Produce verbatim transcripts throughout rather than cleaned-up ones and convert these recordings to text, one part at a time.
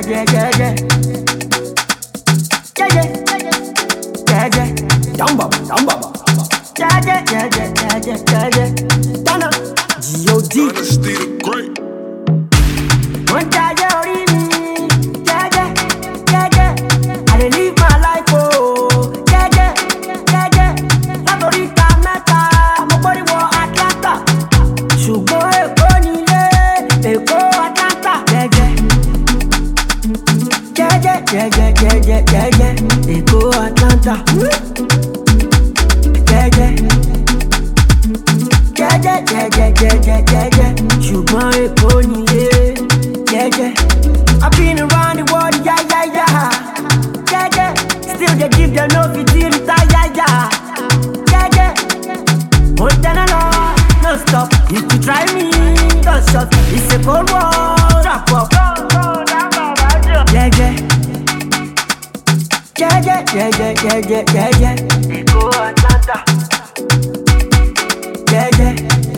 yeah, yeah, yeah. Yeah, yeah, yeah, yeah. Down baba, down baba. Yeah, yeah, yeah, yeah, yeah, yeah, yeah, yeah. Donna, G O D. Honesty the great. One time you ori mi, yeah, yeah, yeah, yeah. I dey live my life, oh, yeah, yeah, yeah, yeah. Laborita mẹ́ta, mo gbórí wọ Atlanta. Ṣùgbọ́n Èkó nílé, Èkó Atlanta, yeah, yeah. Yeah, yeah, yeah, yeah, yeah, yeah, yeah, yeah. Èkó Atlanta. Yeah, yeah. Yeah, yeah, yeah, yeah, yeah, yeah, yeah, yeah. Ṣùgbọ́n Èkó nílé, yeah, yeah. I've been around the world, yeah, yeah, yeah. Yeah, yeah. Still they give them no fit till retire, yeah, yeah. Yeah, yeah. Montana law, no stop. If you try me, don't stop. It's a cold war, trap up. Yeah, yeah. Yeah, yeah, yeah, yeah, yeah, yeah, yeah, yeah. Èkó Atlanta. Yeah, yeah.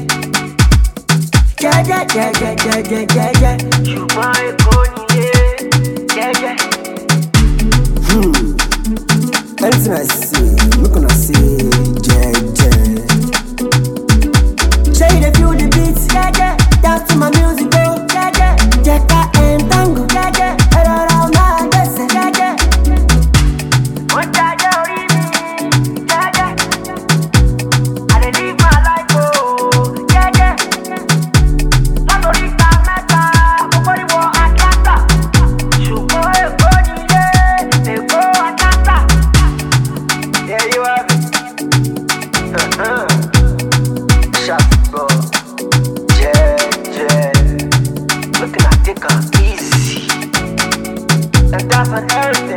Yeah, yeah, yeah, yeah, yeah, yeah, yeah, yeah. Ṣùgbọ́n Èkó nílé, yeah, yeah. Hmm. Anything I see, look gonna see, yeah, yeah. Say they feel the beats, yeah, yeah. Dance to my music, go, yeah, yeah. Jeka and tango, yeah, yeah. Head around my best, yeah, yeah. One time you ori mi, yeah, yeah. I dey live my life, oh, yeah, yeah. Laborita mẹ́ta, mo gbórí wọ Atlanta. Ṣùgbọ́n Èkó nílé, Èkó Atlanta. There you have it. Uh-huh. Sharp bro. Yeah, yeah. Looking at take it easy. And that's an everything.